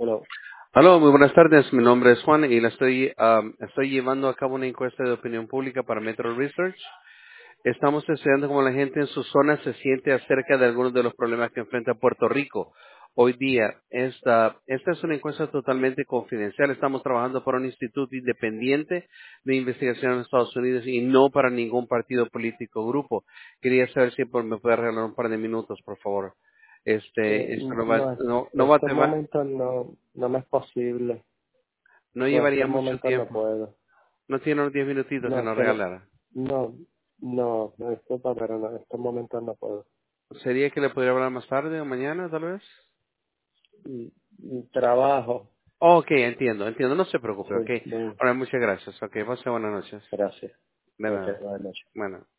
Hello. Aló, muy buenas tardes. Mi nombre es Juan y estoy llevando a cabo una encuesta de opinión pública para Metro Research. Estamos estudiando cómo la gente en su zona se siente acerca de algunos de los problemas que enfrenta Puerto Rico hoy día. Esta es una encuesta totalmente confidencial. Estamos trabajando para un instituto independiente de investigación en Estados Unidos y no para ningún partido político o grupo. Quería saber si me puede regalar un par de minutos, por favor. Esto No, no va a estos tomar, momentos no me es posible. no Por llevaría estos mucho momentos no tiempo. puedo. No tiene unos 10 minutitos que No, nos solo, regalara. no, disculpa, pero no, en estos momentos no puedo. ¿Sería que le podría hablar más tarde o mañana, tal vez? Trabajo. Ok, entiendo. No se preocupe, Sí, ok. bien, Ahora, muchas gracias. Ok, pase buenas noches. gracias. De Ok, nada. buenas noches. Bueno.